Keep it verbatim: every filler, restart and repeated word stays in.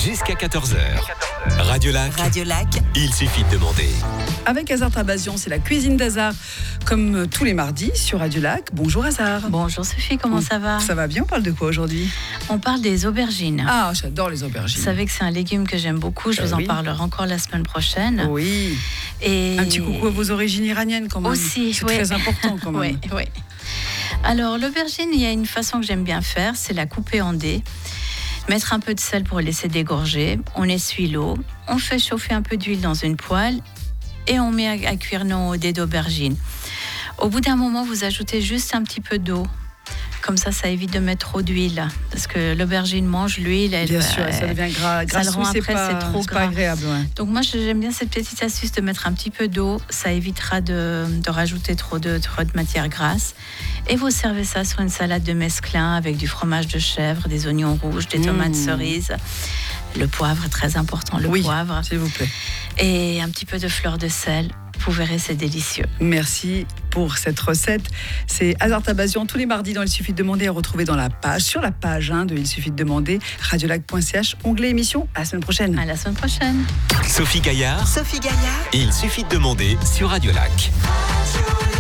jusqu'à quatorze heures. Radiolac, Radiolac, il suffit de demander. Avec Hazard Tabazian, c'est la cuisine d'Hazard, comme tous les mardis sur Radiolac. Bonjour Hazard. bonjour Sophie, comment ça va? Ça va bien, on parle de quoi aujourd'hui? On parle des aubergines. Ah, j'adore les aubergines. Vous savez que c'est un légume que j'aime beaucoup, je Ah vous oui. en parlerai encore la semaine prochaine. Oui. Et... Un petit coucou à vos origines iraniennes quand même. Aussi, c'est ouais. très important quand même. Oui, oui. Alors l'aubergine, il y a une façon que j'aime bien faire, c'est la couper en dés. Mettre un peu de sel pour laisser dégorger. On essuie l'eau. On fait chauffer un peu d'huile dans une poêle et on met à, à cuire nos dés d'aubergine. Au bout d'un moment, vous ajoutez juste un petit peu d'eau. Comme ça, ça évite de mettre trop d'huile. Parce que l'aubergine mange l'huile. Elle, Bien sûr, elle, ça devient gras. ça le grassouille, rend c'est après, pas, c'est trop c'est gras. pas agréable. Ouais. Donc moi, j'aime bien cette petite astuce de mettre un petit peu d'eau. Ça évitera de, de rajouter trop de, trop de matière grasse. Et vous servez ça sur une salade de mesclun avec du fromage de chèvre, des oignons rouges, des tomates Mmh. cerises. Le poivre est très important, le Oui, poivre. s'il vous plaît. Et un petit peu de fleur de sel. Vous verrez, c'est délicieux. Merci pour cette recette. C'est Hazard Tabazian tous les mardis dans Il suffit de demander, à retrouver dans la page, sur la page hein, de Il suffit de demander, radiolac point c h, onglet émission. À la semaine prochaine. À la semaine prochaine. Sophie Gaillard, Sophie Gaillard. il suffit de demander sur Radiolac.